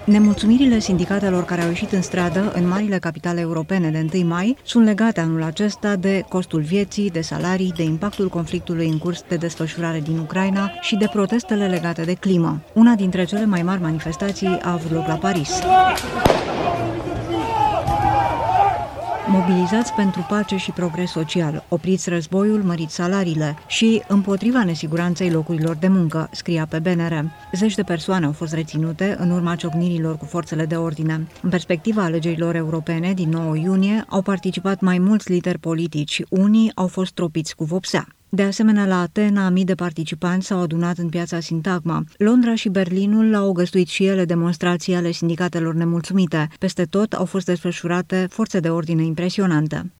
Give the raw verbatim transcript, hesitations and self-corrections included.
Nemulțumirile sindicatelor care au ieșit în stradă în marile capitale europene de întâi mai sunt legate anul acesta de costul vieții, de salarii, de impactul conflictului în curs de desfășurare din Ucraina și de protestele legate de climă. Una dintre cele mai mari manifestații a avut loc la Paris. Mobilizați pentru pace și progres social, opriți războiul, măriți salariile și împotriva nesiguranței locurilor de muncă, scria pe B N R. Zeci de persoane au fost reținute în urma ciocnirilor cu forțele de ordine. În perspectiva alegerilor europene din nouă iunie au participat mai mulți lideri politici, unii au fost tropiți cu vopsea. De asemenea, la Atena, mii de participanți s-au adunat în piața Sintagma. Londra și Berlinul au găzduit și ele demonstrații ale sindicatelor nemulțumite. Peste tot au fost desfășurate forțe de ordine impresionante.